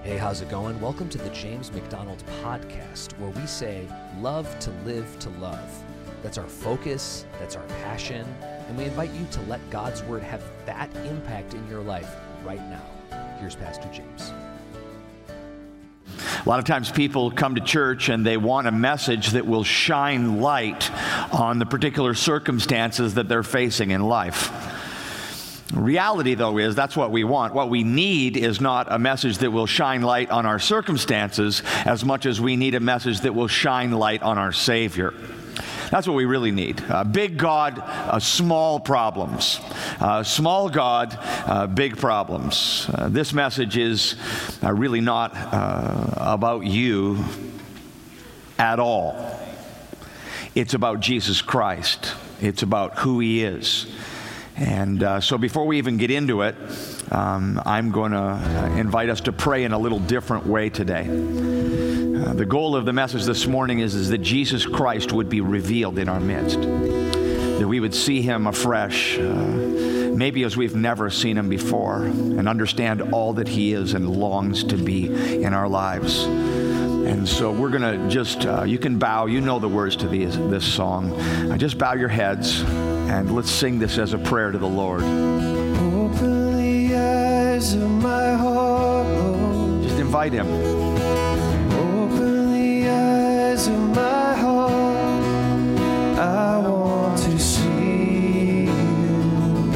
Hey, how's it going? Welcome to the James McDonald Podcast, where we say, love to live to love. That's our focus, that's our passion, and we invite you to let God's Word have that impact in your life right now. Here's Pastor James. A lot of times people come to church and they want a message that will shine light on the particular circumstances that they're facing in life. Reality, though, is that's what we want. What we need is not a message that will shine light on our circumstances as much as we need a message that will shine light on our Savior. That's what we really need. Big God, small problems. Small God, big problems. This message is really not about you at all. It's about Jesus Christ. It's about who He is. And so before we even get into it, I'm going to invite us to pray in a little different way today. The goal of the message this morning is that Jesus Christ would be revealed in our midst, that we would see Him afresh, maybe as we've never seen Him before, and understand all that He is and longs to be in our lives. And so we're going to just, you can bow, you know the words to this song. Just bow your heads and let's sing this as a prayer to the Lord. Open the eyes of my heart, Lord. Just invite Him. Open the eyes of my heart. I want to see You.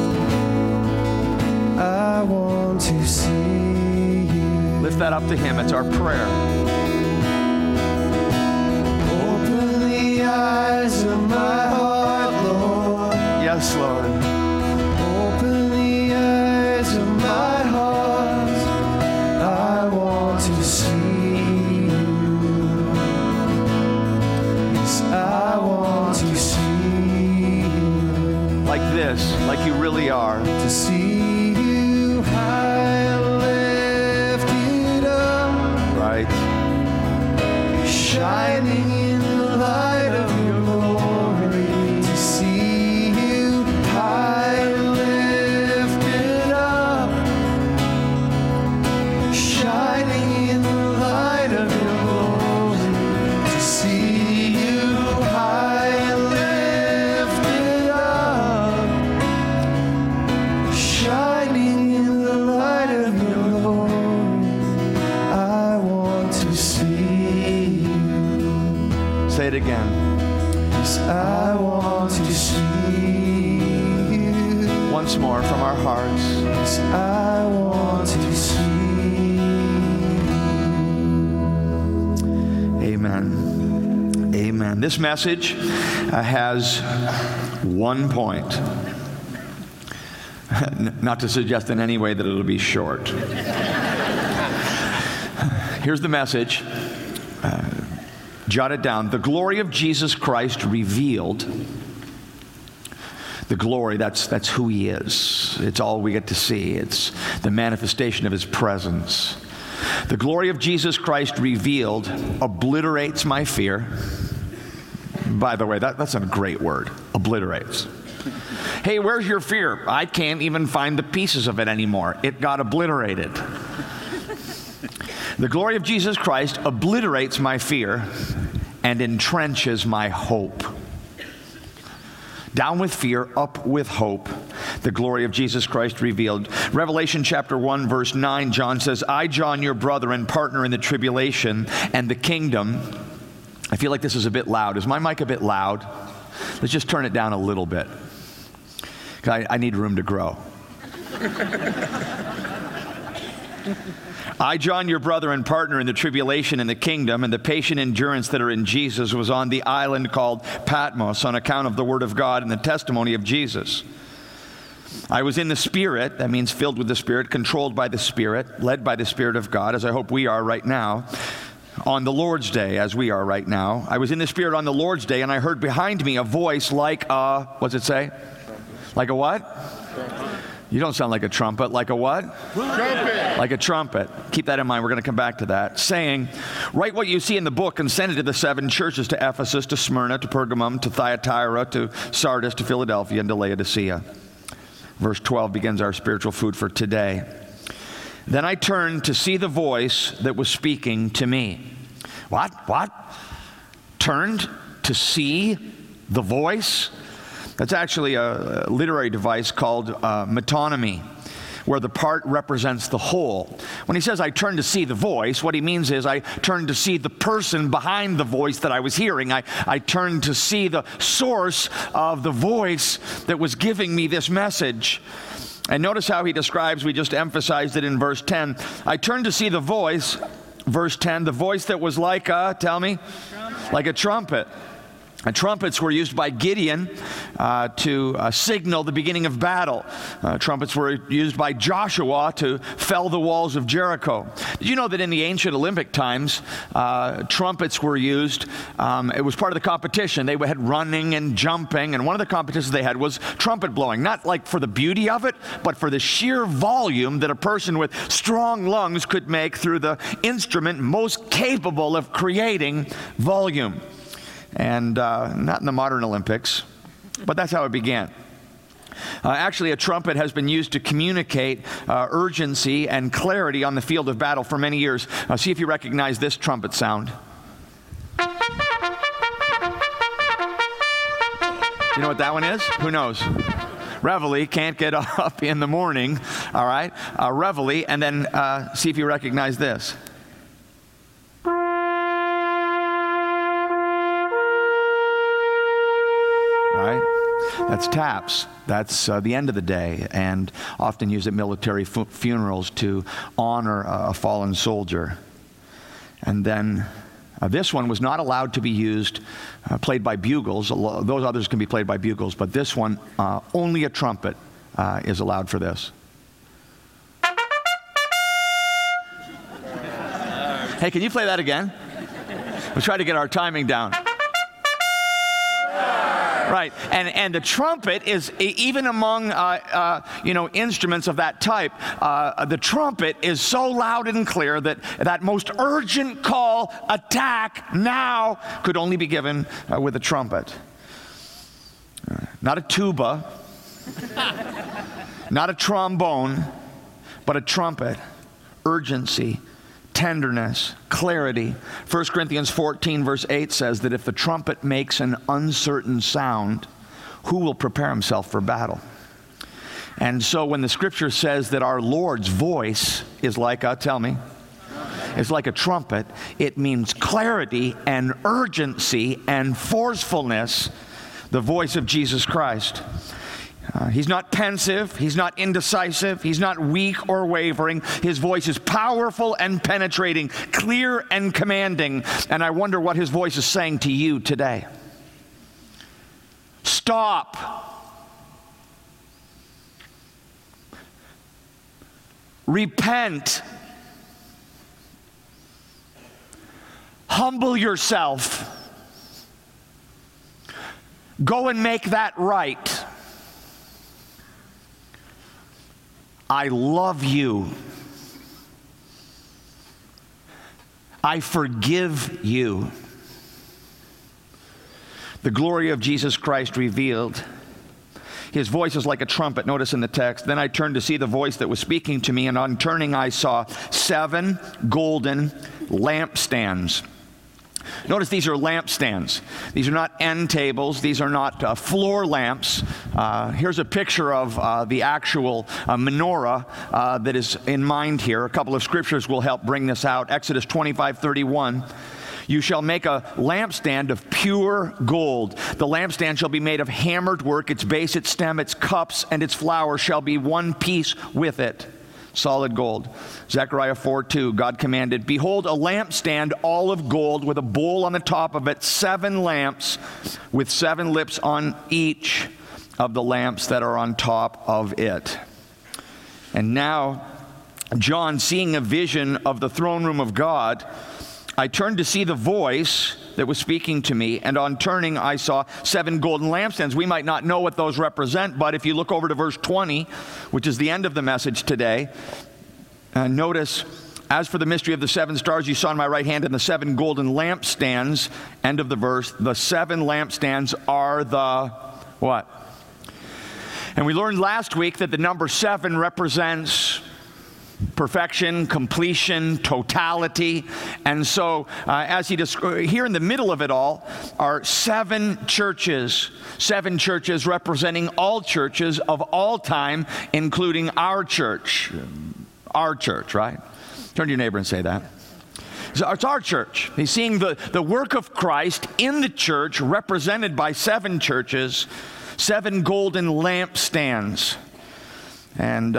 I want to see You. Lift that up to Him. It's our prayer. Open the eyes of my heart, Lord. Yes, Lord. Open the eyes of my heart. I want to see You. Yes, I want to see You. Like this, like You really are. To see You high and lifted up. Right. Shining in the light of Your glory. To see You high and lifted up. Shining in the light of Your glory. To see You high and lifted up. Shining in the light of Your glory. I want to see You. Say it again. Yes, I want to see You. Once more from our hearts. Yes, I want to see You. Amen. Amen. This message has one point. Not to suggest in any way that it'll be short. Here's the message. Jot it down. The glory of Jesus Christ revealed. The glory, that's who He is. It's all we get to see. It's the manifestation of His presence. The glory of Jesus Christ revealed obliterates my fear. By the way, that's a great word. Obliterates. Hey, where's your fear? I can't even find the pieces of it anymore. It got obliterated. The glory of Jesus Christ obliterates my fear and entrenches my hope. Down with fear, up with hope. The glory of Jesus Christ revealed. Revelation chapter 1, verse 9, John says, I, John, your brother and partner in the tribulation and the kingdom. I feel like this is a bit loud. Is my mic a bit loud? Let's just turn it down a little bit. I need room to grow. I, John, your brother and partner in the tribulation and the kingdom and the patient endurance that are in Jesus, was on the island called Patmos on account of the word of God and the testimony of Jesus. I was in the Spirit, that means filled with the Spirit, controlled by the Spirit, led by the Spirit of God, as I hope we are right now, on the Lord's Day, as we are right now. I was in the Spirit on the Lord's Day, and I heard behind me a voice like a, what's it say? Like a what? You don't sound like a trumpet. Like a what? Trumpet. Like a trumpet. Keep that in mind. We're going to come back to that. Saying, write what you see in the book and send it to the 7 churches, to Ephesus, to Smyrna, to Pergamum, to Thyatira, to Sardis, to Philadelphia, and to Laodicea. Verse 12 begins our spiritual food for today. Then I turned to see the voice that was speaking to me. What? Turned to see the voice? That's actually a literary device called metonymy, where the part represents the whole. When he says, I turned to see the voice, what he means is I turned to see the person behind the voice that I was hearing. I turned to see the source of the voice that was giving me this message. And notice how he describes, we just emphasized it in verse 10. I turned to see the voice, verse 10, the voice that was like a, tell me? Trumpet. Like a trumpet. Trumpets were used by Gideon to signal the beginning of battle. Trumpets were used by Joshua to fell the walls of Jericho. Did you know that in the ancient Olympic times, trumpets were used? It was part of the competition. They had running and jumping, and one of the competitions they had was trumpet blowing. Not like for the beauty of it, but for the sheer volume that a person with strong lungs could make through the instrument most capable of creating volume. And not in the modern Olympics, but that's how it began. Actually, a trumpet has been used to communicate urgency and clarity on the field of battle for many years. See if you recognize this trumpet sound. You know what that one is? Who knows? Reveille, can't get up in the morning, all right? Reveille, and then see if you recognize this. Right? That's taps. That's the end of the day, and often used at military funerals to honor a fallen soldier. And then this one was not allowed to be used, played by bugles. Those others can be played by bugles, but this one, only a trumpet is allowed for this. Hey, can you play that again? We'll try to get our timing down. Right, and the trumpet is, even among instruments of that type, the trumpet is so loud and clear that that most urgent call, attack now, could only be given with a trumpet. Not a tuba, not a trombone, but a trumpet. Urgency, tenderness, clarity. 1 Corinthians 14 verse 8 says that if the trumpet makes an uncertain sound, who will prepare himself for battle? And so when the scripture says that our Lord's voice is like a, tell me, it's like a trumpet, it means clarity and urgency and forcefulness, the voice of Jesus Christ. He's not pensive, he's not indecisive, he's not weak or wavering. His voice is powerful and penetrating, clear and commanding. And I wonder what his voice is saying to you today. Stop. Repent. Humble yourself. Go and make that right. I love you. I forgive you. The glory of Jesus Christ revealed. His voice is like a trumpet. Notice in the text, then I turned to see the voice that was speaking to me, and on turning I saw 7 golden lampstands. Notice these are lampstands. These are not end tables. These are not floor lamps. Here's a picture of the actual menorah that is in mind here. A couple of scriptures will help bring this out. Exodus 25:31. You shall make a lampstand of pure gold. The lampstand shall be made of hammered work. Its base, its stem, its cups, and its flower shall be one piece with it. Solid gold. Zechariah 4:2, God commanded, behold, a lampstand all of gold with a bowl on the top of it, 7 lamps with 7 lips on each of the lamps that are on top of it. And now, John, seeing a vision of the throne room of God, I turned to see the voice that was speaking to me, and on turning I saw 7 golden lampstands. We might not know what those represent, but if you look over to verse 20, which is the end of the message today, notice, as for the mystery of the 7 stars you saw in my right hand and the 7 golden lampstands, end of the verse, the 7 lampstands are the what? And we learned last week that the number 7 represents perfection, completion, totality. And so as he describes, here in the middle of it all are seven churches representing all churches of all time, including our church, right? Turn to your neighbor and say that. So it's our church. He's seeing the work of Christ in the church represented by seven churches, seven golden lampstands. And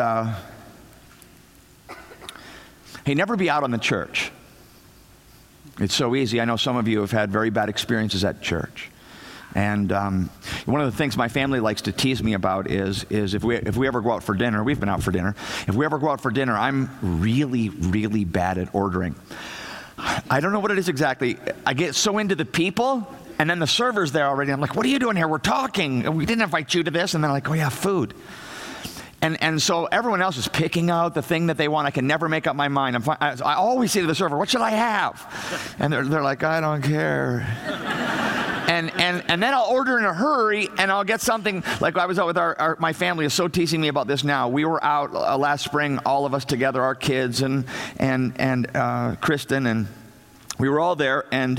hey, never be out on the church. It's so easy. I know some of you have had very bad experiences at church. And one of the things my family likes to tease me about is if we ever go out for dinner, we've been out for dinner, if we ever go out for dinner, I'm really, really bad at ordering. I don't know what it is exactly. I get so into the people, and then the server's there already. I'm like, what are you doing here? We're talking. We didn't invite you to this. And they're like, oh yeah, food. And so everyone else is picking out the thing that they want. I can never make up my mind. I always say to the server, what should I have? And they're like, I don't care. And then I'll order in a hurry, and I'll get something. Like I was out with my family is so teasing me about this now. We were out last spring, all of us together, our kids and Kristen, and we were all there, and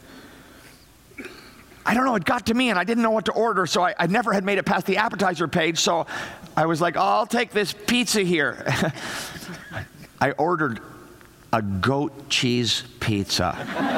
I don't know, it got to me, and I didn't know what to order, so I never had made it past the appetizer page, so I was like, oh, I'll take this pizza here. I ordered a goat cheese pizza.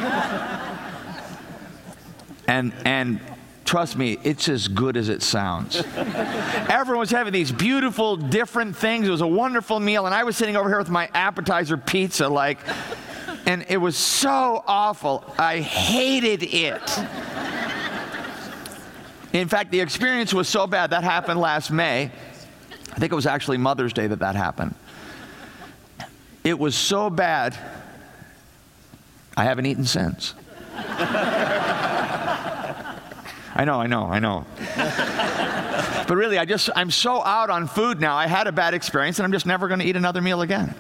And trust me, it's as good as it sounds. Everyone was having these beautiful, different things. It was a wonderful meal, and I was sitting over here with my appetizer pizza, and it was so awful. I hated it. In fact, the experience was so bad, that happened last May. I think it was actually Mother's Day that happened. It was so bad, I haven't eaten since. I know. But really, I'm so out on food now. I had a bad experience, and I'm just never going to eat another meal again.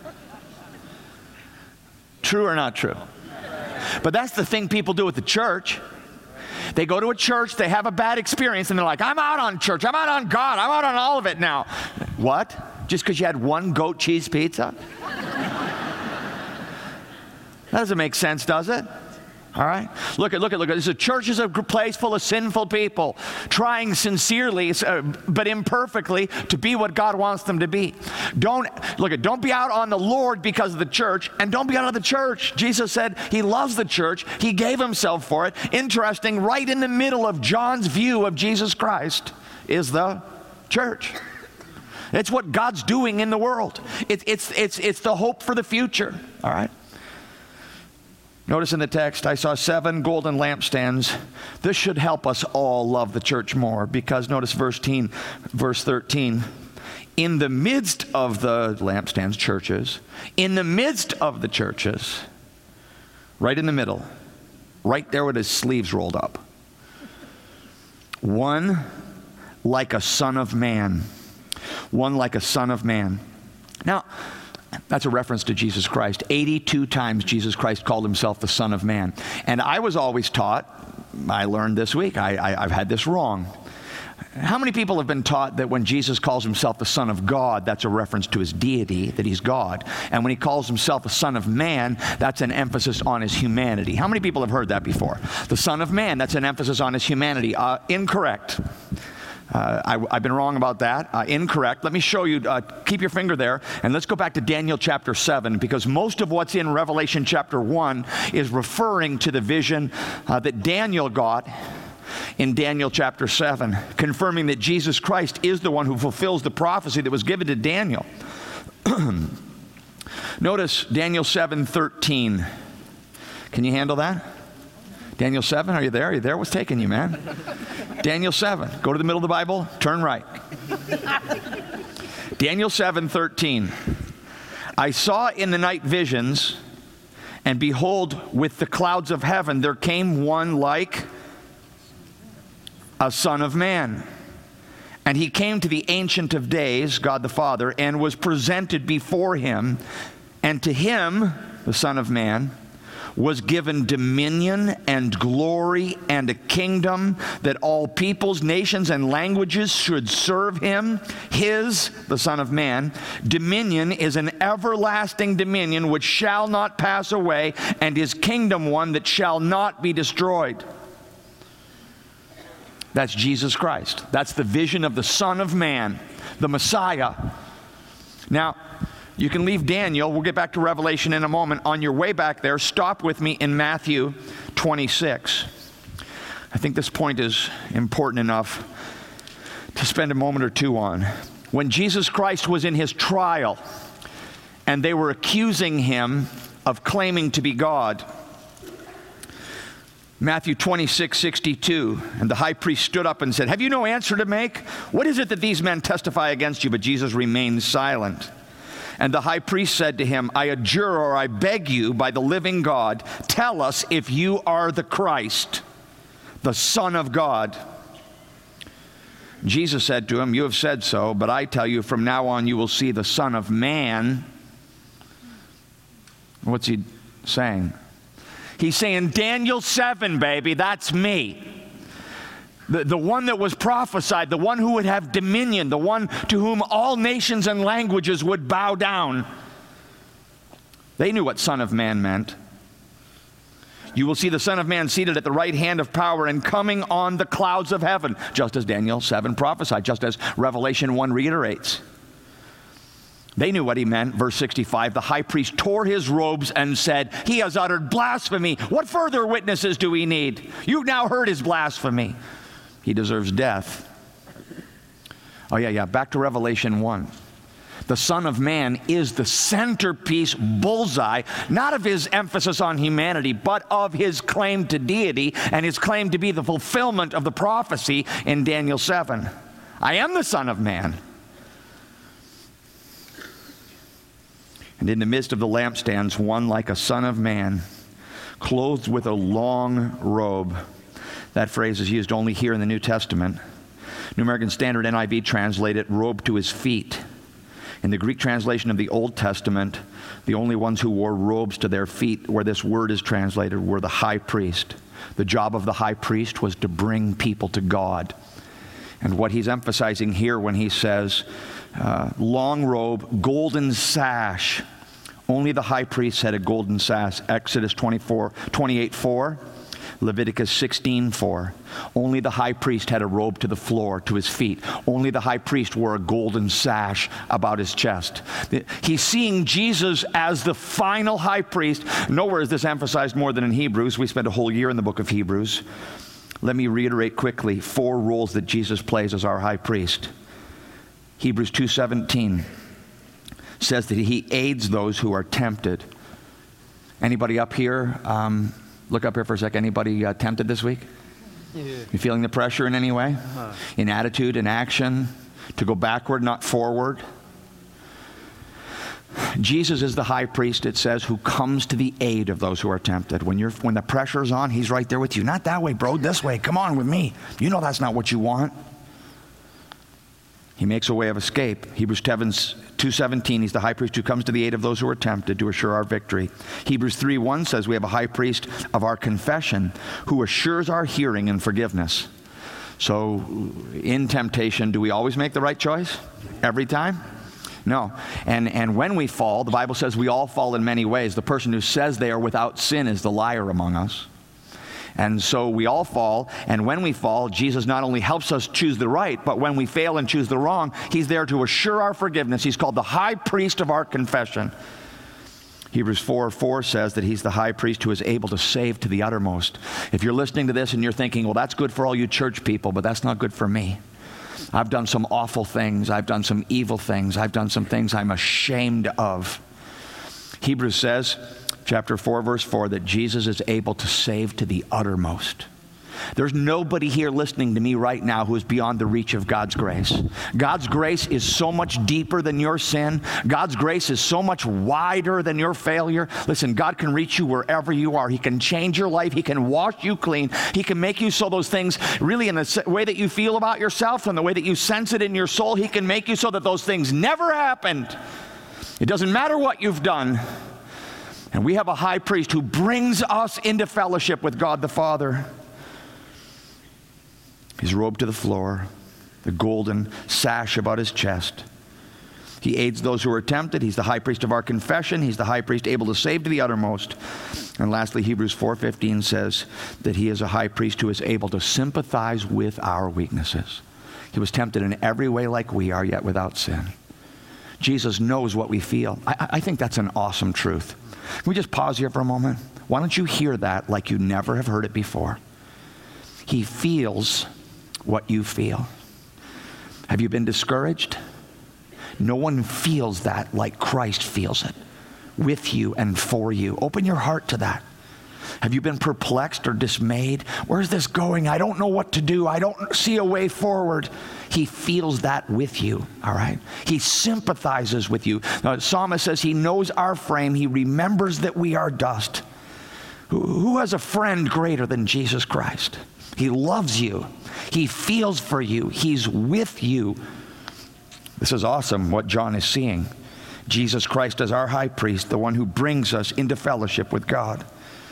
True or not true? But that's the thing people do with the church. They go to a church, they have a bad experience, and they're like, I'm out on church, I'm out on God, I'm out on all of it now. What? Just because you had one goat cheese pizza? That doesn't make sense, does it? All right? Look at. This church is a place full of sinful people trying sincerely, but imperfectly, to be what God wants them to be. Don't be out on the Lord because of the church, and don't be out of the church. Jesus said he loves the church. He gave himself for it. Interesting, right in the middle of John's view of Jesus Christ is the church. It's what God's doing in the world. It's the hope for the future. All right? Notice in the text, I saw 7 golden lampstands. This should help us all love the church more, because notice verse 13. In the midst of the lampstands, churches, in the midst of the churches, right in the middle, right there with his sleeves rolled up, one like a son of man. One like a son of man. Now, that's a reference to Jesus Christ. 82 times Jesus Christ called himself the Son of Man. And I was always taught, I learned this week, I've had this wrong. How many people have been taught that when Jesus calls himself the Son of God, that's a reference to his deity, that he's God? And when he calls himself the Son of Man, that's an emphasis on his humanity. How many people have heard that before? The Son of Man, that's an emphasis on his humanity. Incorrect. I've been wrong about that. Incorrect. Let me show you. Keep your finger there, and let's go back to Daniel chapter 7, because most of what's in Revelation chapter 1 is referring to the vision that Daniel got in Daniel chapter 7, confirming that Jesus Christ is the one who fulfills the prophecy that was given to Daniel. Notice Daniel 7:13. Can you handle that? Daniel 7, are you there? Are you there? What's taking you, man? Daniel 7. Go to the middle of the Bible, turn right. Daniel 7:13. I saw in the night visions, and behold, with the clouds of heaven there came one like a son of man. And he came to the Ancient of Days, God the Father, and was presented before him. And to him, the Son of Man, was given dominion and glory and a kingdom that all peoples, nations, and languages should serve him. His, the Son of Man, dominion is an everlasting dominion which shall not pass away, and his kingdom one that shall not be destroyed. That's Jesus Christ. That's the vision of the Son of Man, the Messiah. Now, you can leave Daniel. We'll get back to Revelation in a moment. On your way back there, stop with me in Matthew 26. I think this point is important enough to spend a moment or two on. When Jesus Christ was in his trial and they were accusing him of claiming to be God, Matthew 26:62, and the high priest stood up and said, "Have you no answer to make? What is it that these men testify against you?" But Jesus remained silent. And the high priest said to him, "I adjure or I beg you by the living God, tell us if you are the Christ, the Son of God." Jesus said to him, "You have said so, but I tell you, from now on you will see the Son of Man." What's he saying? He's saying, Daniel 7, baby, that's me. The one that was prophesied, the one who would have dominion, the one to whom all nations and languages would bow down. They knew what Son of Man meant. You will see the Son of Man seated at the right hand of power and coming on the clouds of heaven, just as Daniel 7 prophesied, just as Revelation 1 reiterates. They knew what he meant. Verse 65, the high priest tore his robes and said, "He has uttered blasphemy. What further witnesses do we need? You've now heard his blasphemy. He deserves death." Oh yeah, back to Revelation 1. The Son of Man is the centerpiece, bullseye, not of his emphasis on humanity, but of his claim to deity and his claim to be the fulfillment of the prophecy in Daniel 7. I am the Son of Man. And in the midst of the lampstands, one like a son of man, clothed with a long robe. That phrase is used only here in the New Testament. New American Standard NIV translate it, robe to his feet. In the Greek translation of the Old Testament, the only ones who wore robes to their feet, where this word is translated, were the high priest. The job of the high priest was to bring people to God. And what he's emphasizing here when he says, long robe, golden sash. Only the high priest had a golden sash. Exodus 28:4, Leviticus 16:4. Only the high priest had a robe to the floor, to his feet. Only the high priest wore a golden sash about his chest. He's seeing Jesus as the final high priest. Nowhere is this emphasized more than in Hebrews. We spent a whole year in the book of Hebrews. Let me reiterate quickly 4 roles that Jesus plays as our high priest. Hebrews 2:17 says that he aids those who are tempted. Anybody up here? Look up here for a second. Anybody tempted this week? Yeah. You feeling the pressure in any way? In attitude, in action, to go backward, not forward? Jesus is the high priest, it says, who comes to the aid of those who are tempted. When the pressure's on, he's right there with you. Not that way, bro, this way. Come on with me. You know that's not what you want. He makes a way of escape. Hebrews 2:17, he's the high priest who comes to the aid of those who are tempted to assure our victory. Hebrews 3:1 says we have a high priest of our confession who assures our hearing and forgiveness. So in temptation, do we always make the right choice? Every time? No. And when we fall, the Bible says we all fall in many ways. The person who says they are without sin is the liar among us. And so we all fall, and when we fall, Jesus not only helps us choose the right, but when we fail and choose the wrong, he's there to assure our forgiveness. He's called the high priest of our confession. Hebrews 4:4 says that he's the high priest who is able to save to the uttermost. If you're listening to this and you're thinking, well, that's good for all you church people, but that's not good for me. I've done some awful things. I've done some evil things. I've done some things I'm ashamed of. Hebrews says, chapter 4, verse 4, that Jesus is able to save to the uttermost. There's nobody here listening to me right now who is beyond the reach of God's grace. God's grace is so much deeper than your sin. God's grace is so much wider than your failure. Listen, God can reach you wherever you are. He can change your life. He can wash you clean. He can make you so those things really in the way that you feel about yourself and the way that you sense it in your soul, he can make you so that those things never happened. It doesn't matter what you've done. And we have a high priest who brings us into fellowship with God the Father. He's robed to the floor, the golden sash about his chest. He aids those who are tempted. He's the high priest of our confession. He's the high priest able to save to the uttermost. And lastly, Hebrews 4:15 says that he is a high priest who is able to sympathize with our weaknesses. He was tempted in every way like we are, yet without sin. Jesus knows what we feel. I think that's an awesome truth. Can we just pause here for a moment? Why don't you hear that like you never have heard it before? He feels what you feel. Have you been discouraged? No one feels that like Christ feels it, with you and for you. Open your heart to that. Have you been perplexed or dismayed? Where's this going? I don't know what to do. I don't see a way forward. He feels that with you, all right? He sympathizes with you. Now, the psalmist says he knows our frame. He remembers that we are dust. Who has a friend greater than Jesus Christ? He loves you. He feels for you. He's with you. This is awesome what John is seeing. Jesus Christ as our high priest, the one who brings us into fellowship with God.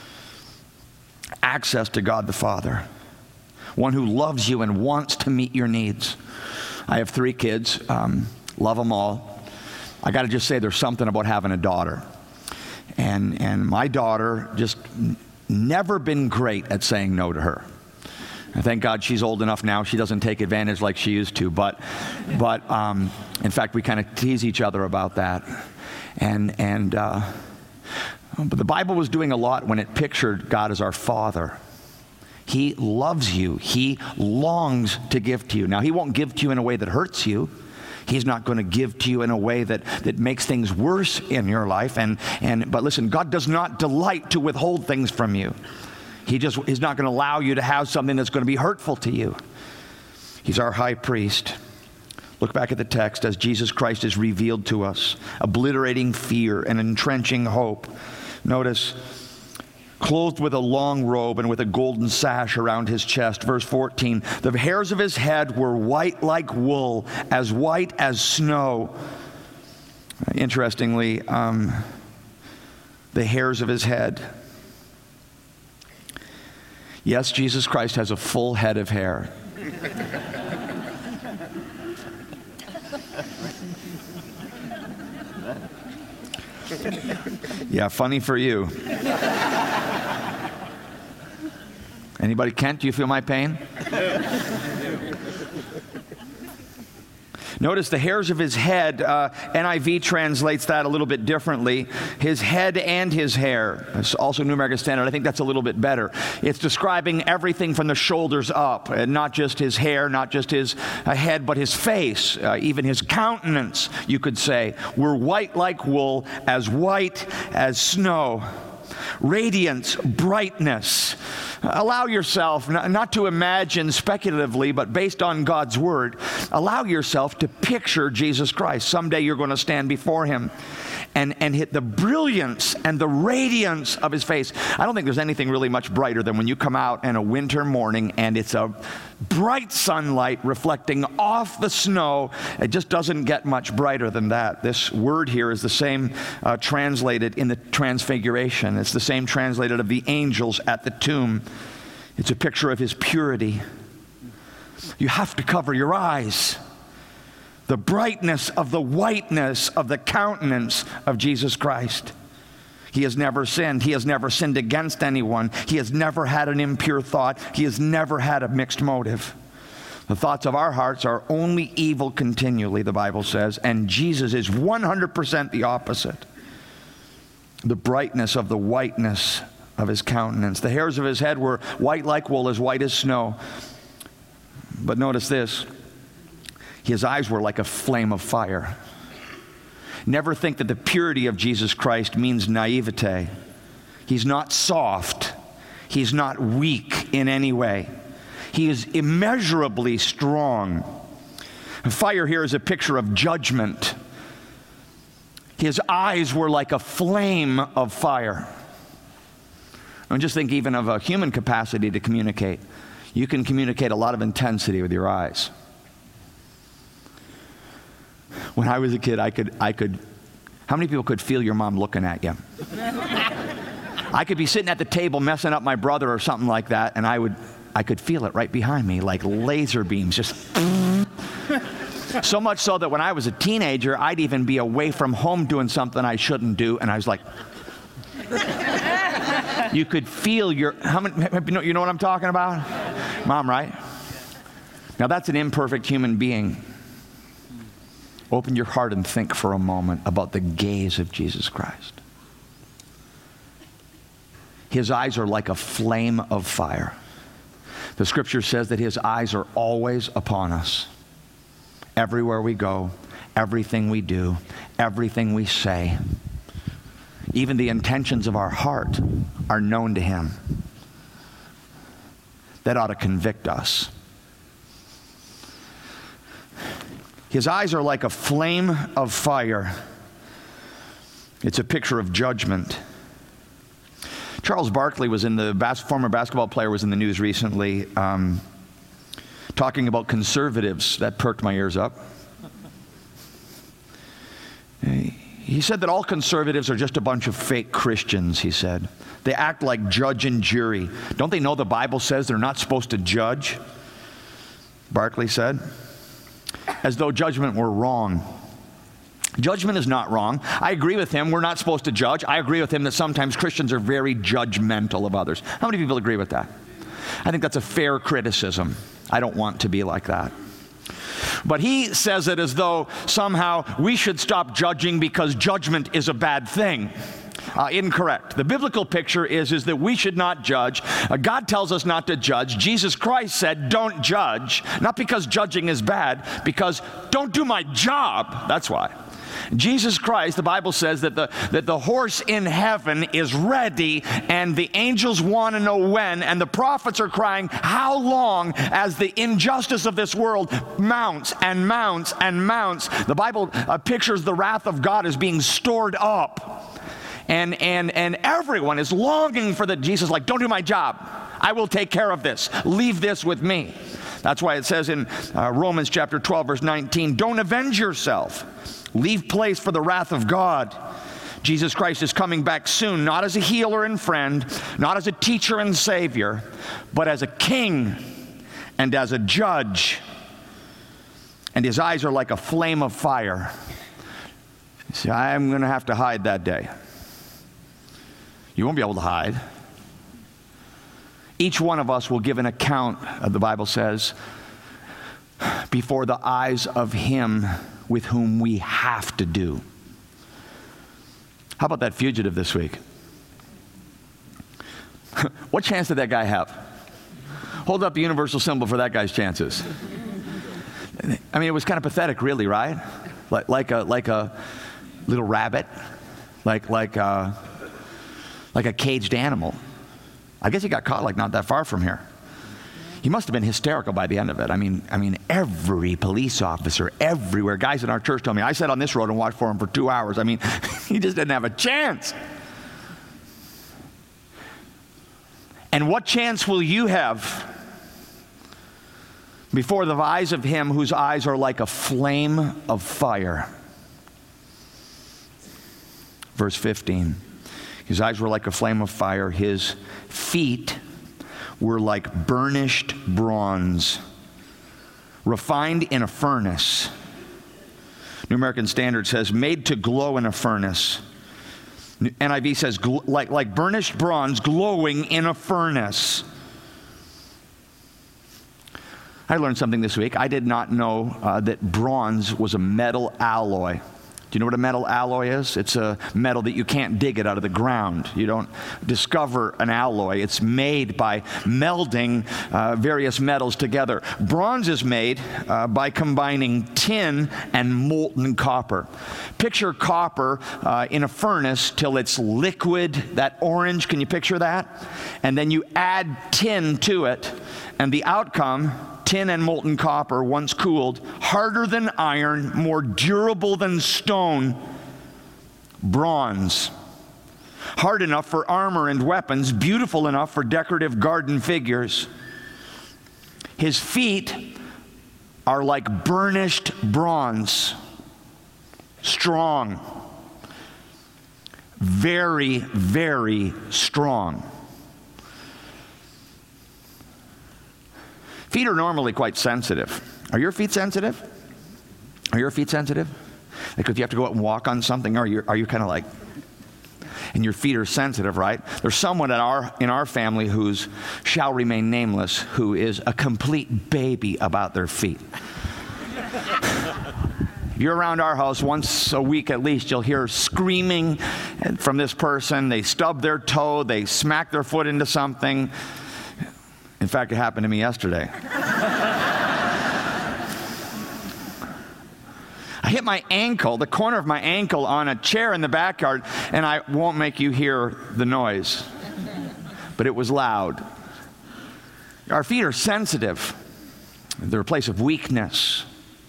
Access to God the Father. One who loves you and wants to meet your needs. I have 3 kids, love them all. I got to just say there's something about having a daughter. And my daughter just never been great at saying no to her. And thank God she's old enough now. She doesn't take advantage like she used to. But in fact, we kind of tease each other about that. But the Bible was doing a lot when it pictured God as our Father. He loves you. He longs to give to you. Now, he won't give to you in a way that hurts you. He's not going to give to you in a way that makes things worse in your life. But listen, God does not delight to withhold things from you. He's not going to allow you to have something that's going to be hurtful to you. He's our high priest. Look back at the text as Jesus Christ is revealed to us, obliterating fear and entrenching hope. Notice, clothed with a long robe and with a golden sash around his chest. Verse 14, the hairs of his head were white like wool, as white as snow. Interestingly, the hairs of his head. Yes, Jesus Christ has a full head of hair. Yeah, funny for you. Anybody, Kent, do you feel my pain? Notice the hairs of his head, NIV translates that a little bit differently. His head and his hair. It's also New American Standard. I think that's a little bit better. It's describing everything from the shoulders up, and not just his hair, not just his head, but his face, even his countenance, you could say, were white like wool, as white as snow. Radiance, brightness. Allow yourself not to imagine speculatively, but based on God's word, allow yourself to picture Jesus Christ. Someday you're going to stand before him and hit the brilliance and the radiance of his face. I don't think there's anything really much brighter than when you come out in a winter morning and it's a bright sunlight reflecting off the snow. It just doesn't get much brighter than that. This word here is the same translated in the Transfiguration. It's the same translated of the angels at the tomb. It's a picture of his purity. You have to cover your eyes. The brightness of the whiteness of the countenance of Jesus Christ. He has never sinned. He has never sinned against anyone. He has never had an impure thought. He has never had a mixed motive. The thoughts of our hearts are only evil continually, the Bible says, and Jesus is 100% the opposite. The brightness of the whiteness of his countenance. The hairs of his head were white like wool, as white as snow. But notice this. His eyes were like a flame of fire. Never think that the purity of Jesus Christ means naivete. He's not soft. He's not weak in any way. He is immeasurably strong. Fire here is a picture of judgment. His eyes were like a flame of fire. And just think even of a human capacity to communicate. You can communicate a lot of intensity with your eyes. When I was a kid, I could. How many people could feel your mom looking at you? I could be sitting at the table messing up my brother or something like that, and I could feel it right behind me, like laser beams, just so much so that when I was a teenager, I'd even be away from home doing something I shouldn't do, and I was like, you could feel you know what I'm talking about? Mom, right? Now that's an imperfect human being. Open your heart and think for a moment about the gaze of Jesus Christ. His eyes are like a flame of fire. The scripture says that his eyes are always upon us. Everywhere we go, everything we do, everything we say, even the intentions of our heart are known to him. That ought to convict us. His eyes are like a flame of fire. It's a picture of judgment. Charles Barkley was former basketball player, was in the news recently talking about conservatives. That perked my ears up. He said that all conservatives are just a bunch of fake Christians, he said. They act like judge and jury. Don't they know the Bible says they're not supposed to judge? Barkley said. As though judgment were wrong. Judgment is not wrong. I agree with him. We're not supposed to judge. I agree with him that sometimes Christians are very judgmental of others. How many people agree with that? I think that's a fair criticism. I don't want to be like that. But he says it as though somehow we should stop judging because judgment is a bad thing. Incorrect. The biblical picture is that we should not judge. God tells us not to judge. Jesus Christ said, don't judge. Not because judging is bad, because don't do my job. That's why. Jesus Christ, the Bible says that the horse in heaven is ready, and the angels want to know when, and the prophets are crying, how long, as the injustice of this world mounts and mounts and mounts. The Bible pictures the wrath of God as being stored up. And everyone is longing for Jesus, like, don't do my job. I will take care of this. Leave this with me. That's why it says in Romans chapter 12, verse 19, don't avenge yourself. Leave place for the wrath of God. Jesus Christ is coming back soon, not as a healer and friend, not as a teacher and savior, but as a king and as a judge. And his eyes are like a flame of fire. See, I'm going to have to hide that day. You won't be able to hide. Each one of us will give an account, the Bible says, before the eyes of him with whom we have to do. How about that fugitive this week? What chance did that guy have? Hold up the universal symbol for that guy's chances. I mean, it was kind of pathetic, really, right? Like a little rabbit, like a caged animal. I guess he got caught like not that far from here. He must have been hysterical by the end of it. I mean, every police officer, everywhere. Guys in our church told me, I sat on this road and watched for him for 2 hours. I mean, he just didn't have a chance. And what chance will you have before the eyes of him whose eyes are like a flame of fire? Verse 15. His eyes were like a flame of fire. His feet were like burnished bronze, refined in a furnace. New American Standard says, made to glow in a furnace. NIV says, like burnished bronze glowing in a furnace. I learned something this week. I did not know that bronze was a metal alloy. Do you know what a metal alloy is? It's a metal that you can't dig it out of the ground. You don't discover an alloy. It's made by melding various metals together. Bronze is made by combining tin and molten copper. Picture copper in a furnace till it's liquid, that orange, can you picture that? And then you add tin to it, and the outcome, tin and molten copper, once cooled, harder than iron, more durable than stone, bronze. Hard enough for armor and weapons, beautiful enough for decorative garden figures. His feet are like burnished bronze, strong. very, very strong. Feet are normally quite sensitive. Are your feet sensitive? Are your feet sensitive? Like if you have to go out and walk on something, are you kind of like, and your feet are sensitive, right? There's someone in our family who's shall remain nameless, who is a complete baby about their feet. You're around our house once a week at least, you'll hear screaming from this person. They stub their toe, they smack their foot into something. In fact, it happened to me yesterday. I hit my ankle, the corner of my ankle, on a chair in the backyard, and I won't make you hear the noise, but it was loud. Our feet are sensitive. They're a place of weakness.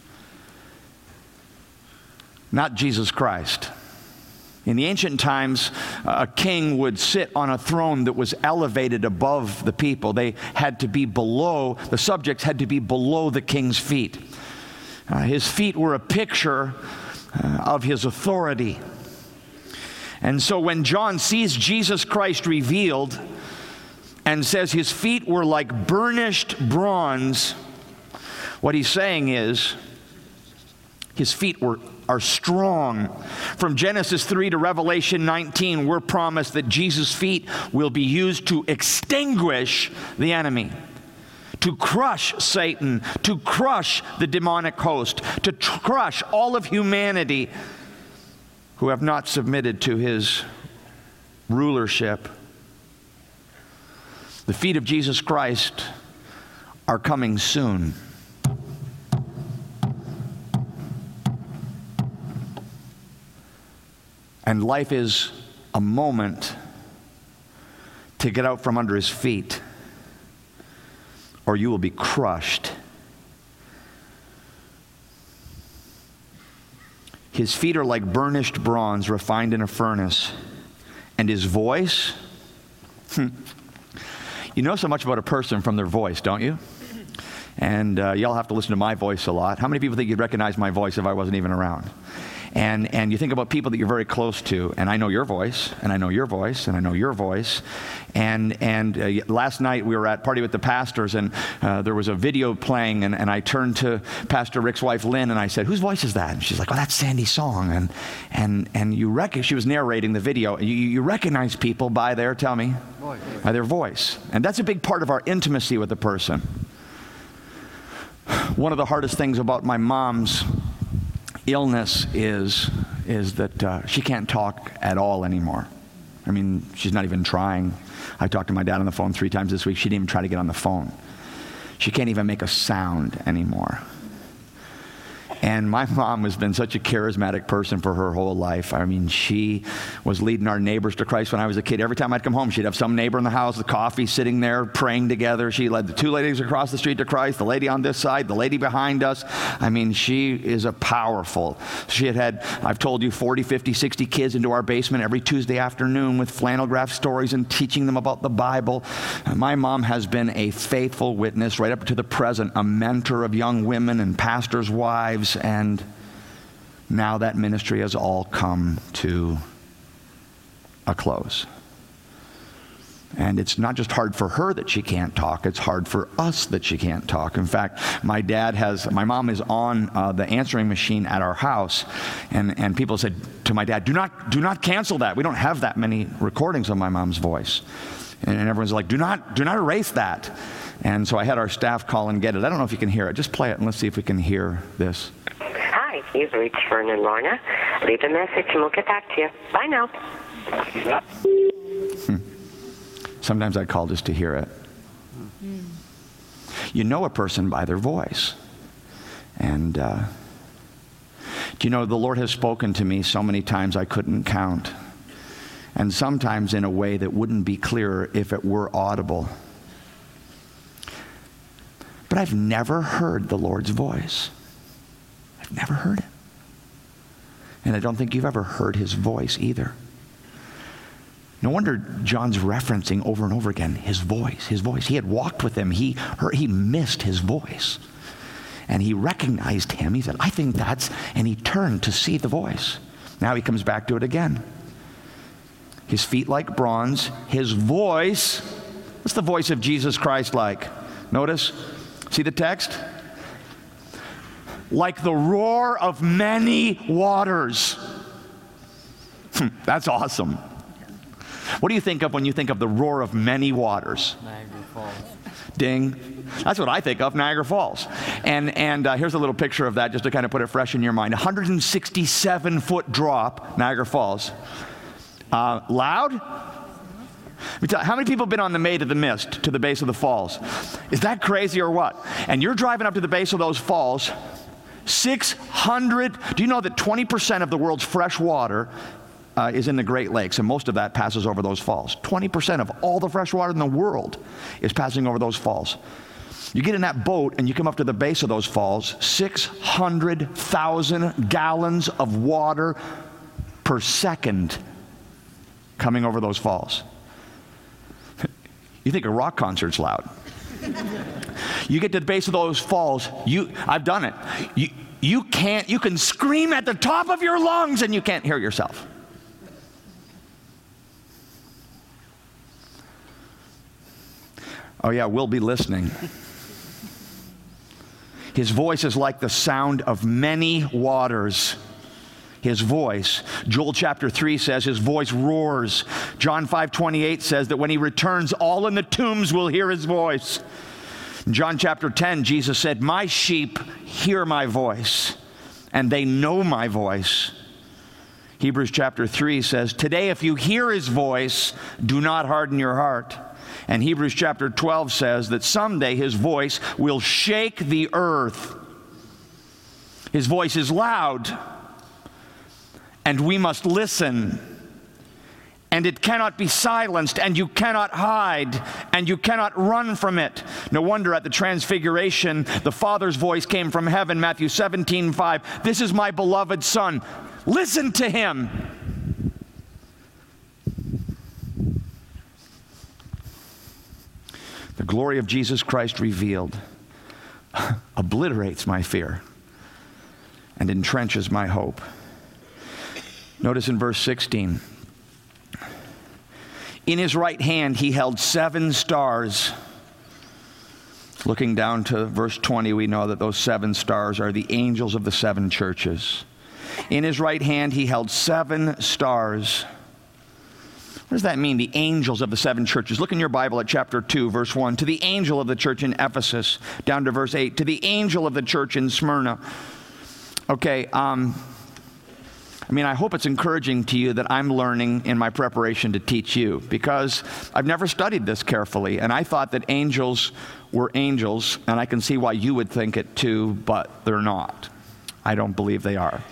Not Jesus Christ. In the ancient times, a king would sit on a throne that was elevated above the people. They had to be below, the subjects had to be below the king's feet. His feet were a picture of his authority. And so when John sees Jesus Christ revealed and says his feet were like burnished bronze, what he's saying is his feet are strong. From Genesis 3 to Revelation 19, we're promised that Jesus' feet will be used to extinguish the enemy, to crush Satan, to crush the demonic host, to crush all of humanity who have not submitted to his rulership. The feet of Jesus Christ are coming soon. And life is a moment to get out from under his feet, or you will be crushed. His feet are like burnished bronze refined in a furnace, and his voice, you know so much about a person from their voice, don't you? And y'all have to listen to my voice a lot. How many people think you'd recognize my voice if I wasn't even around? And you think about people that you're very close to, and I know your voice, and I know your voice, and I know your voice. And last night we were at Party with the Pastors, and there was a video playing, and I turned to Pastor Rick's wife, Lynn, and I said, "Whose voice is that?" And she's like, "Oh, that's Sandy's song." And she was narrating the video. You recognize people by their, tell me, by their voice. And that's a big part of our intimacy with a person. One of the hardest things about my mom's illness is that she can't talk at all anymore. I mean, she's not even trying. I talked to my dad on the phone 3 times this week. She didn't even try to get on the phone. She can't even make a sound anymore. And my mom has been such a charismatic person for her whole life. I mean, she was leading our neighbors to Christ when I was a kid. Every time I'd come home, she'd have some neighbor in the house with coffee sitting there praying together. She led the 2 ladies across the street to Christ, the lady on this side, the lady behind us. I mean, she is a powerful. She had, I've told you, 40, 50, 60 kids into our basement every Tuesday afternoon with flannel graph stories and teaching them about the Bible. My mom has been a faithful witness right up to the present, a mentor of young women and pastors' wives. And now that ministry has all come to a close. And it's not just hard for her that she can't talk, it's hard for us that she can't talk. In fact, my mom is on the answering machine at our house, and people said to my dad, do not cancel that. We don't have that many recordings of my mom's voice. And everyone's like, do not erase that. And so I had our staff call and get it. I don't know if you can hear it. Just play it and let's see if we can hear this. Hi, you've reached Vern and Lorna. Leave a message and we'll get back to you. Bye now. Sometimes I call just to hear it. You know a person by their voice. And do you know, the Lord has spoken to me so many times I couldn't count. And sometimes in a way that wouldn't be clearer if it were audible. But I've never heard the Lord's voice. I've never heard it. And I don't think you've ever heard his voice either. No wonder John's referencing over and over again his voice, his voice. He had walked with him. He missed his voice. And he recognized him. He said, I think that's, and he turned to see the voice. Now he comes back to it again. his feet like bronze, his voice, what's the voice of Jesus Christ like? Notice, see the text? Like the roar of many waters. That's awesome. What do you think of when you think of the roar of many waters? Niagara Falls. Ding. That's what I think of, Niagara Falls. And here's a little picture of that just to kind of put it fresh in your mind. 167-foot drop, Niagara Falls. Loud? How many people have been on the May to the Mist, to the base of the falls? Is that crazy or what? And you're driving up to the base of those falls, 600, do you know that 20% of the world's fresh water is in the Great Lakes, and most of that passes over those falls. 20% of all the fresh water in the world is passing over those falls. You get in that boat and you come up to the base of those falls, 600,000 gallons of water per second coming over those falls. You think a rock concert's loud. You get to the base of those falls, I've done it. You can scream at the top of your lungs and you can't hear yourself. Oh yeah, we'll be listening. His voice is like the sound of many waters. His voice. Joel chapter 3 says his voice roars. John 5:28 says that when he returns, all in the tombs will hear his voice. In John chapter 10, Jesus said, my sheep hear my voice, and they know my voice. Hebrews chapter 3 says, today if you hear his voice, do not harden your heart. And Hebrews chapter 12 says that someday his voice will shake the earth. His voice is loud, and we must listen. And it cannot be silenced, and you cannot hide, and you cannot run from it. No wonder at the Transfiguration, the Father's voice came from heaven, Matthew 17:5. This is my beloved Son. Listen to him. The glory of Jesus Christ revealed obliterates my fear and entrenches my hope. Notice in verse 16. In his right hand he held 7 stars. Looking down to verse 20, we know that those 7 stars are the angels of the 7 churches. In his right hand he held 7 stars. What does that mean, the angels of the 7 churches? Look in your Bible at chapter 2, verse 1. To the angel of the church in Ephesus, down to verse 8. To the angel of the church in Smyrna. Okay, I hope it's encouraging to you that I'm learning in my preparation to teach you, because I've never studied this carefully, and I thought that angels were angels, and I can see why you would think it too, but they're not. I don't believe they are.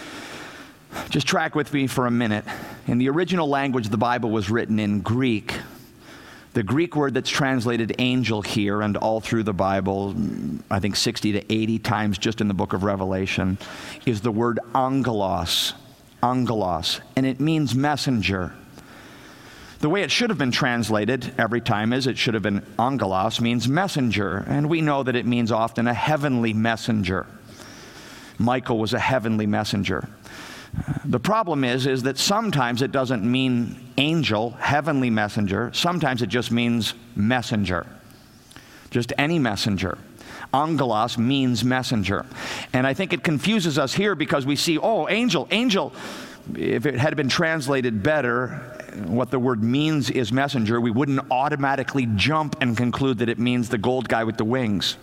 Just track with me for a minute. In the original language, the Bible was written in Greek. The Greek word that's translated angel here and all through the Bible, I think 60 to 80 times just in the book of Revelation, is the word angelos. Angelos. And it means messenger. The way it should have been translated every time is it should have been angelos, means messenger. And we know that it means often a heavenly messenger. Michael was a heavenly messenger. The problem is that sometimes it doesn't mean angel, heavenly messenger. Sometimes it just means messenger. Just any messenger. Angelos means messenger. And I think it confuses us here because we see, angel. If it had been translated better, what the word means is messenger, we wouldn't automatically jump and conclude that it means the gold guy with the wings.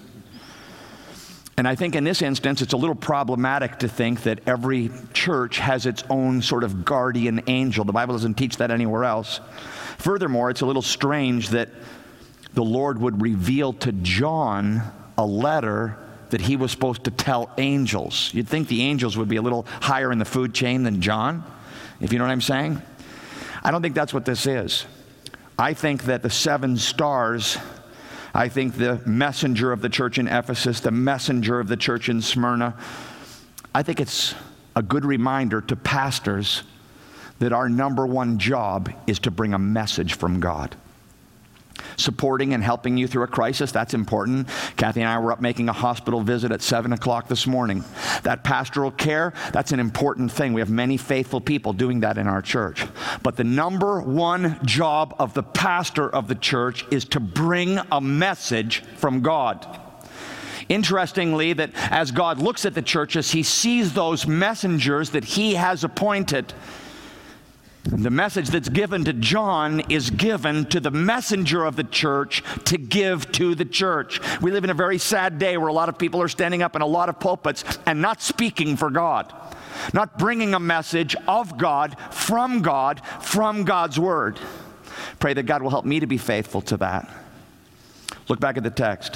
And I think in this instance, it's a little problematic to think that every church has its own sort of guardian angel. The Bible doesn't teach that anywhere else. Furthermore, it's a little strange that the Lord would reveal to John a letter that he was supposed to tell angels. You'd think the angels would be a little higher in the food chain than John, if you know what I'm saying. I don't think that's what this is. I think that the 7 stars, I think the messenger of the church in Ephesus, the messenger of the church in Smyrna, I think it's a good reminder to pastors that our number one job is to bring a message from God. supporting and helping you through a crisis. That's important. Kathy and I were up making a hospital visit at 7 o'clock this morning. That pastoral care, that's an important thing. We have many faithful people doing that in our church. But the number one job of the pastor of the church is to bring a message from God. Interestingly, that as God looks at the churches, he sees those messengers that he has appointed. The message that's given to John is given to the messenger of the church to give to the church. We live in a very sad day where a lot of people are standing up in a lot of pulpits and not speaking for God, not bringing a message of God, from God's word. Pray that God will help me to be faithful to that. Look back at the text.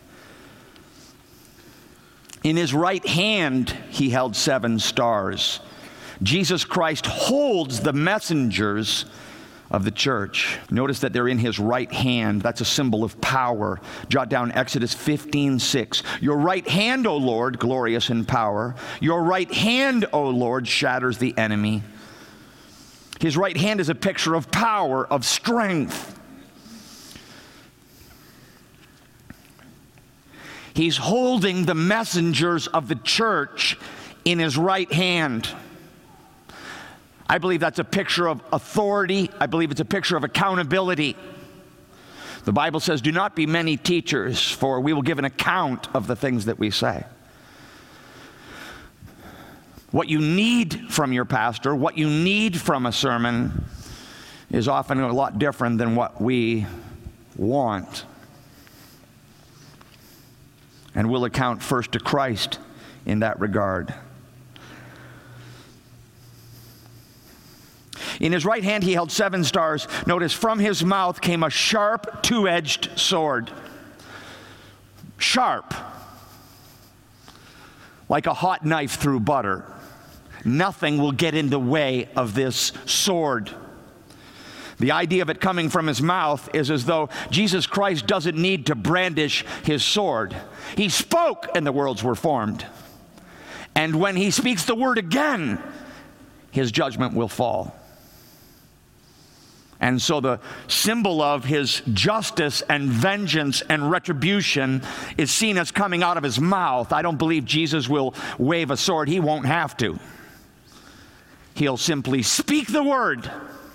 In his right hand he held 7 stars. Jesus Christ holds the messengers of the church. Notice that they're in his right hand. That's a symbol of power. Jot down Exodus 15:6. Your right hand, O Lord, glorious in power. Your right hand, O Lord, shatters the enemy. His right hand is a picture of power, of strength. He's holding the messengers of the church in his right hand. I believe that's a picture of authority. I believe it's a picture of accountability. The Bible says, do not be many teachers, for we will give an account of the things that we say. What you need from your pastor, what you need from a sermon, is often a lot different than what we want. And we'll account first to Christ in that regard. In his right hand he held 7 stars. Notice, from his mouth came a sharp, 2-edged sword. Sharp. Like a hot knife through butter. Nothing will get in the way of this sword. The idea of it coming from his mouth is as though Jesus Christ doesn't need to brandish his sword. He spoke and the worlds were formed. And when he speaks the word again, his judgment will fall. And so the symbol of his justice and vengeance and retribution is seen as coming out of his mouth. I don't believe Jesus will wave a sword. He won't have to. He'll simply speak the word,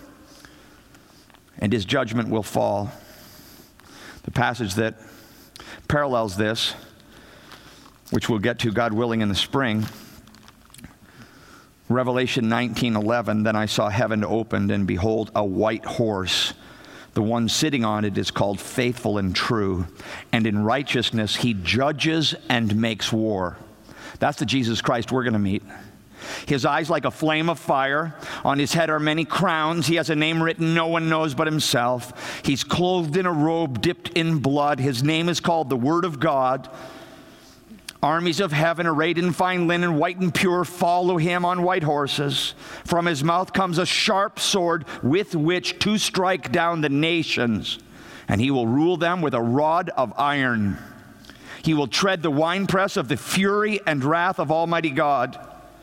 and his judgment will fall. The passage that parallels this, which we'll get to, God willing, in the spring, Revelation 19:11, then I saw heaven opened, and behold, a white horse. The one sitting on it is called Faithful and True, and in righteousness he judges and makes war. That's the Jesus Christ we're going to meet. His eyes like a flame of fire. On his head are many crowns. He has a name written no one knows but himself. He's clothed in a robe dipped in blood. His name is called the Word of God. Armies of heaven, arrayed in fine linen, white and pure, follow him on white horses. From his mouth comes a sharp sword with which to strike down the nations, and he will rule them with a rod of iron. He will tread the winepress of the fury and wrath of Almighty God.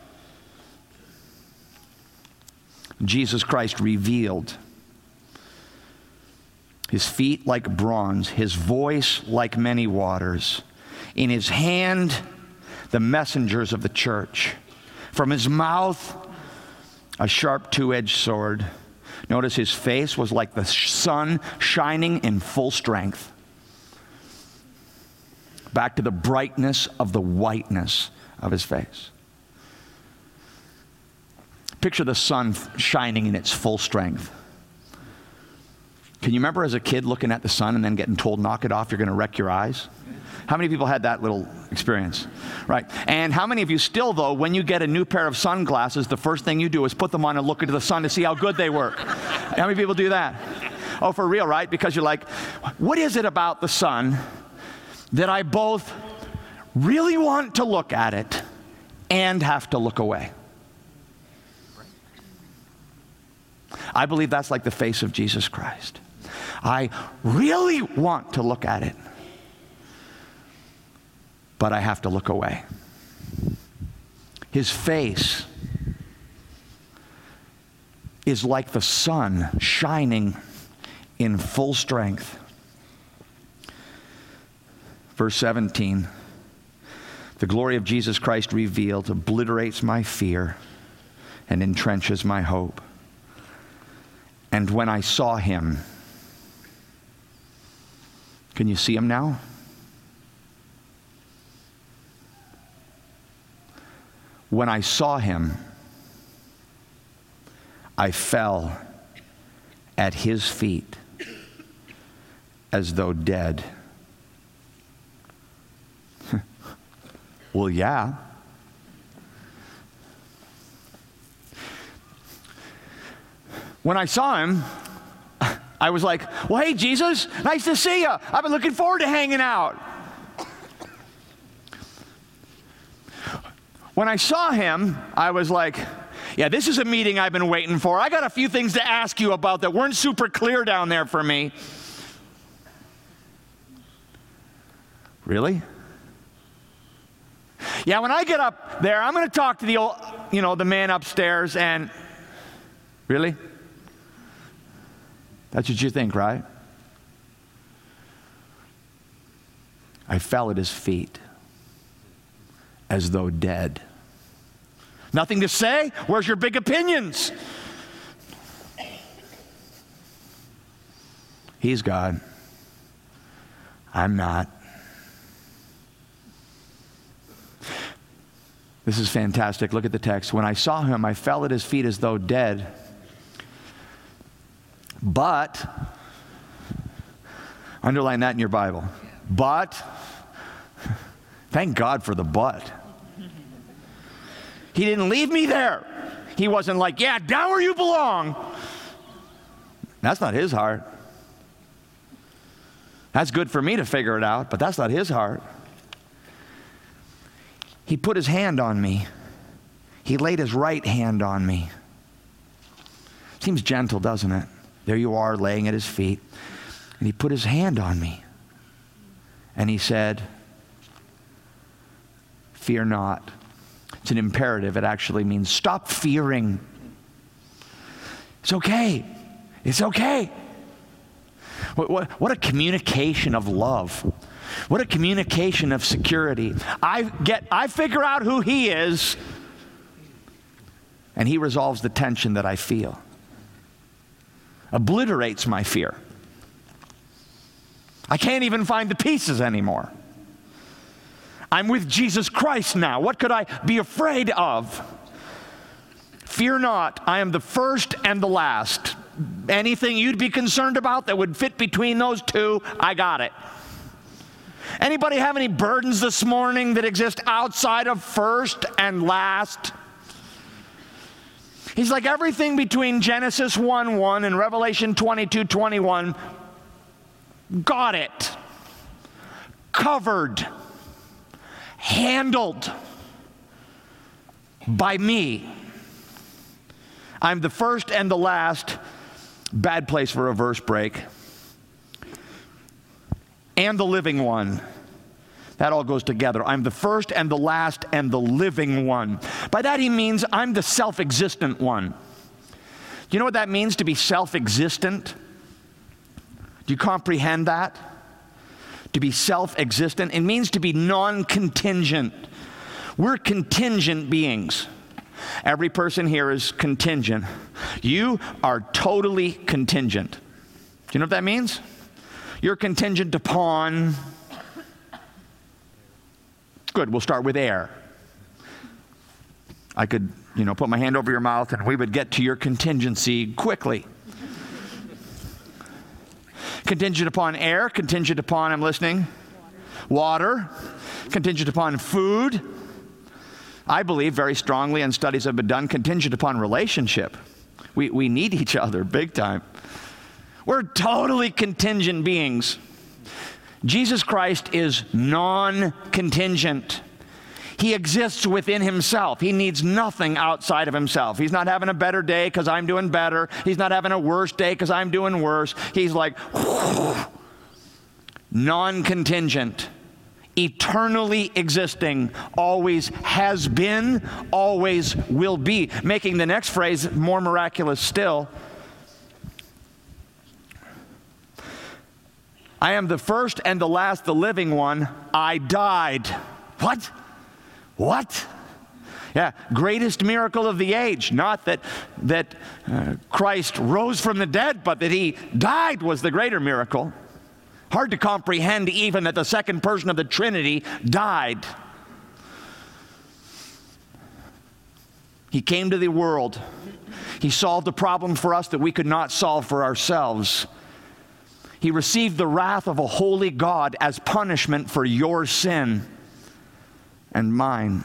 Jesus Christ revealed. His feet like bronze, his voice like many waters. In his hand, the messengers of the church. From his mouth, a sharp 2-edged sword. Notice his face was like the sun shining in full strength. Back to the brightness of the whiteness of his face. Picture the sun shining in its full strength. Can you remember as a kid looking at the sun and then getting told, knock it off, you're going to wreck your eyes? How many people had that little experience? Right. And how many of you still, though, when you get a new pair of sunglasses, the first thing you do is put them on and look into the sun to see how good they work? How many people do that? Oh, for real, right? Because you're like, what is it about the sun that I both really want to look at it and have to look away? I believe that's like the face of Jesus Christ. I really want to look at it, but I have to look away. His face is like the sun shining in full strength. Verse 17. The glory of Jesus Christ revealed obliterates my fear and entrenches my hope. And when I saw him, can you see him now? When I saw him, I fell at his feet as though dead. Well, yeah. When I saw him, I was like, well, hey, Jesus, nice to see you. I've been looking forward to hanging out. When I saw him, I was like, yeah, this is a meeting I've been waiting for. I got a few things to ask you about that weren't super clear down there for me. Really? Yeah, when I get up there, I'm going to talk to the old, the man upstairs and... Really? That's what you think, right? I fell at his feet as though dead. Nothing to say? Where's your big opinions? He's God. I'm not. This is fantastic. Look at the text. When I saw him, I fell at his feet as though dead. But, underline that in your Bible. But, thank God for the but. He didn't leave me there. He wasn't like, yeah, down where you belong. That's not his heart. That's good for me to figure it out, but that's not his heart. He put his hand on me. He laid his right hand on me. Seems gentle, doesn't it? There you are, laying at his feet. And he put his hand on me. And he said, fear not. It's an imperative. It actually means stop fearing. It's okay. It's okay. What a communication of love. What a communication of security. I figure out who he is, and he resolves the tension that I feel. Obliterates my fear. I can't even find the pieces anymore. I'm with Jesus Christ now. What could I be afraid of? Fear not, I am the first and the last. Anything you'd be concerned about that would fit between those two, I got it. Anybody have any burdens this morning that exist outside of first and last? He's like everything between Genesis 1:1 and Revelation 22:21. Got it. Covered. Handled by me. I'm the first and the last. Bad place for a verse break. And the living one. That all goes together. I'm the first and the last and the living one. By that he means I'm the self-existent one. Do you know what that means to be self-existent? Do you comprehend that? To be self-existent. It means to be non-contingent. We're contingent beings. Every person here is contingent. You are totally contingent. Do you know what that means? You're contingent upon... Good, we'll start with air. I could, put my hand over your mouth and we would get to your contingency quickly. Contingent upon air, contingent upon, I'm listening, water, contingent upon food. I believe very strongly, and studies have been done, contingent upon relationship. We need each other big time. We're totally contingent beings. Jesus Christ is non-contingent. He exists within himself. He needs nothing outside of himself. He's not having a better day because I'm doing better. He's not having a worse day because I'm doing worse. He's like non-contingent, eternally existing, always has been, always will be. Making the next phrase more miraculous still. I am the first and the last, the living one. I died. What? What? Yeah, greatest miracle of the age. Not that Christ rose from the dead, but that he died was the greater miracle. Hard to comprehend even that the second person of the Trinity died. He came to the world. He solved a problem for us that we could not solve for ourselves. He received the wrath of a holy God as punishment for your sin and mine.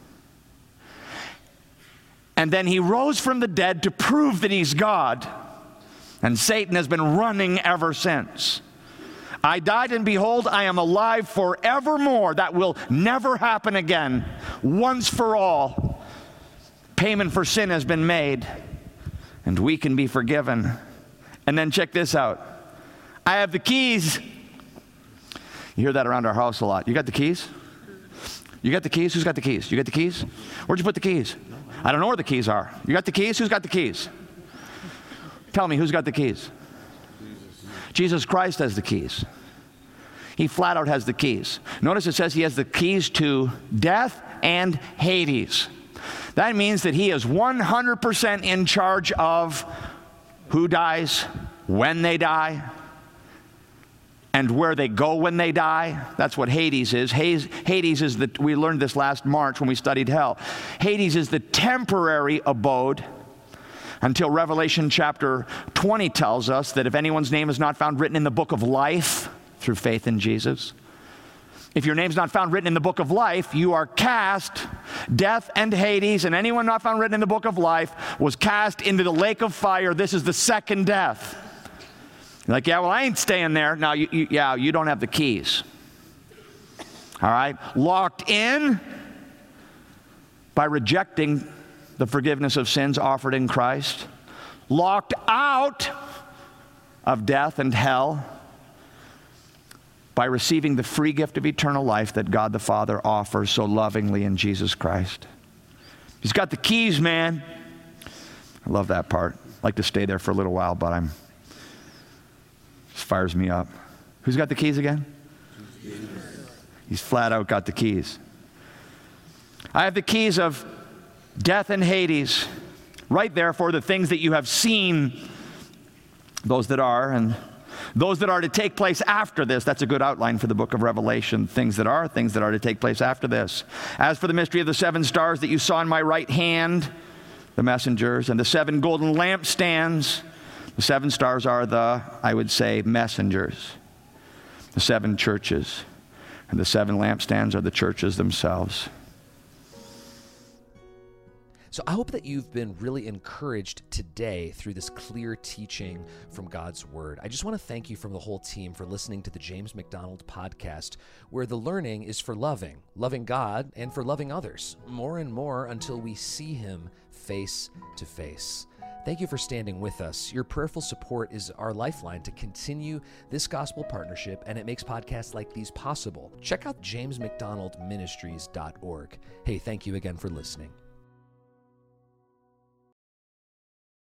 And then he rose from the dead to prove that he's God. And Satan has been running ever since. I died, and behold, I am alive forevermore. That will never happen again. Once for all. Payment for sin has been made, and we can be forgiven. And then check this out. I have the keys. You hear that around our house a lot. You got the keys? You got the keys? Who's got the keys? You got the keys? Where'd you put the keys? I don't know where the keys are. You got the keys? Who's got the keys? Tell me, who's got the keys? Jesus Christ has the keys. He flat out has the keys. Notice it says he has the keys to death and Hades. That means that he is 100% in charge of who dies, when they die, and where they go when they die. That's what Hades is. Hades is we learned this last March when we studied hell. Hades is the temporary abode until Revelation chapter 20 tells us that if anyone's name is not found written in the book of life through faith in Jesus, if your name's not found written in the book of life, you are cast, death and Hades, and anyone not found written in the book of life was cast into the lake of fire. This is the second death. You're like, yeah, well, I ain't staying there. No, you don't have the keys. All right? Locked in by rejecting the forgiveness of sins offered in Christ. Locked out of death and hell by receiving the free gift of eternal life that God the Father offers so lovingly in Jesus Christ. He's got the keys, man. I love that part. I'd like to stay there for a little while, but just fires me up. Who's got the keys again? He's flat out got the keys. I have the keys of death and Hades. Right there for the things that you have seen, those that are, and those that are to take place after this. That's a good outline for the book of Revelation. Things that are to take place after this. As for the mystery of the 7 stars that you saw in my right hand, the messengers, and the 7 golden lampstands, the 7 stars are I would say, messengers. The 7 churches, and the 7 lampstands are the churches themselves. So I hope that you've been really encouraged today through this clear teaching from God's Word. I just want to thank you from the whole team for listening to the James MacDonald podcast, where the learning is for loving God and for loving others, more and more until we see Him face to face. Thank you for standing with us. Your prayerful support is our lifeline to continue this gospel partnership, and it makes podcasts like these possible. Check out jamesmcdonaldministries.org. Hey, thank you again for listening.